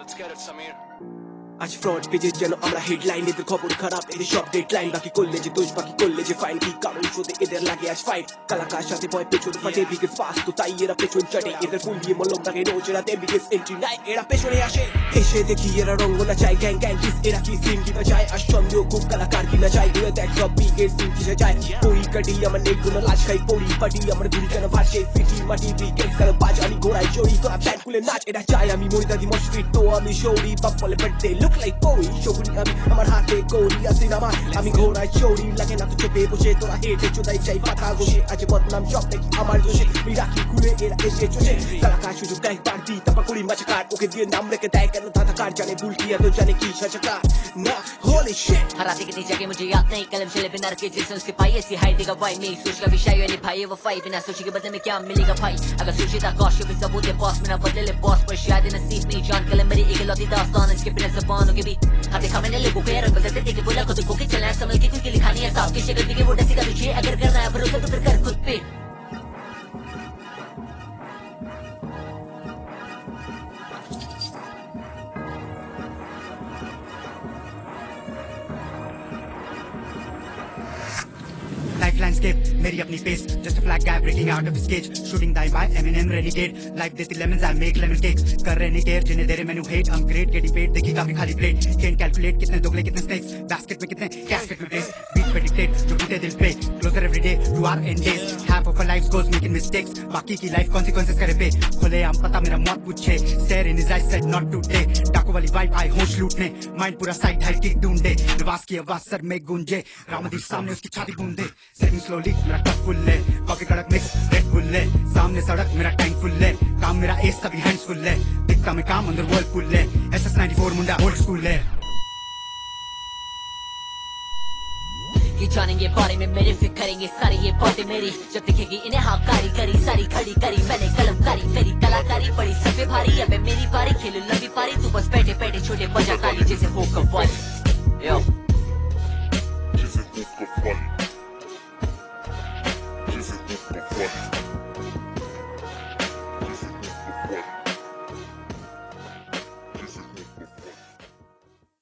Let's get it, Samir. আজ front পেজে যেন আমরা হেডলাইন, এদের খবর খারাপ, এদের সব ডেডলাইন। বাকি করলে যে দোষ, বাকি করলে যে ফাইন, কি কারণ শোধে এদের লাগে আজ ফাইট। কালাকার সাথে ভয় পেছন ফাটে, বিগেস্ট পাস তো তাই এরা পেছন চাটে। এদের ফুল দিয়ে মলম থাকে রোজ রাতে, বিগেস্ট এন্ট্রি নাই এরা পেছনে আসে। এসে দেখি এরা রঙ্গ না চায়, গ্যাং গ্যাং কিস এরা কি সিন কি বাজায়। আশ্চর্য খুব কালাকার কি না চায়, ঘুরে দেখ সব বিগেস্ট সিন কি যায়। পড়ি কাটি আমার নেই কোনো লাশ খাই, পড়ি পাটি আমার গুলি কেন ভাসে। সিটি মাটি বিগেস্ট কালো বাজ, আমি ঘোড়ায় চড়ি, তোরা ব্যাট খুলে নাচ। এটা চাই আমি ময়দাদি মশফিট, তো আমি শৌরি বাপ বলে বাট দে লুক লাইক কই। আমি আমার হাতে করি সিনেমা, আমি ঘোড়ায় চড়ি, লাগে না তো চেপে বসে। তোরা হেঁটে চোদাই চাই পাতা বসে, আজ বদনাম সব দেখি আমার দোষে। আমি রাখি খুলে এরা এসে চোষে, কালাকার সুযোগ দেয় বাড়তি তাপা করি মাছাকার। ওকে দিয়ে নাম রেখে দেয় কেন ধাতাকার, জানে ভুল কি এত জানে কি সাজাকার না। होली शिट हराते कितनी जगह मुझे याद नहीं, कलम चले बिना रखे जिसने उसके पाई। ऐसी हाइट देगा भाई नहीं सोच का विषय वाली भाई, वो फाई बिना सोचे के बदले में क्या मिलेगा भाई। अगर सोचे था कौशल भी सबूत है बॉस में ना बदले बॉस, पर शायद नसीब नहीं जान। कलम मेरी इकलौती दास्तान, इसके बिना ज़बानों के भी हाँ देखा मैंने लोगों को यार बदलते देखे, बोला खुद को कि चलना है संभल के, क्योंकि लिखानी है साफ की शक्ल दिखे वो डसी का तुझे। अगर करना है भरोसा तो फिर कर खुद पे। Life landscape, मेरी अपनी pace, just a flag guy breaking out of his cage, shooting die by Eminem renegade, life देती lemons I make lemon cakes, कर रहे नहीं care जिन्हें दे रहे मैंने hate, I'm great getting paid, देखी काफी खाली plate, can't calculate कितने दोगले कितने snakes, basket में कितने casket में place, beat पे dictate जो टूटे दिल पे, closer every day to our end days, half of our lives goes making mistakes, बाकी की life consequences करे पे, खोले आम पता मेरा मौत पूछे, stare in his eyes said not today, डाकू वाली vibe आई होश लूटने, mind पूरा side high kick ढूंढे, नवाज की आवाज सर में गूंजे, रामदीप सामने उसकी छाती बूंदे, Setting slowly, मेरा टप फुल है, कॉफी कड़क मिक्स रेड बुल है, सामने सड़क मेरा टैंक फुल है, काम मेरा एस तभी हैंड्स फुल है, दिखता मैं काम अंदर वर्ल्ड फुल है, SS94 मुंडा ओल्ड स्कूल है। ये जानेंगे बारे में मेरे, फिर करेंगे सारी ये बातें मेरी, जब दिखेगी इन्हें हाँ कारीगरी सारी खड़ी करी मैंने कलमकारी, मेरी कलाकारी बड़ी सब पे भारी। अब मेरी बारी खेलूं लंबी पारी, तू बस बैठे बैठे छोटे बजा ताली जैसे हो कव्वाली। Yo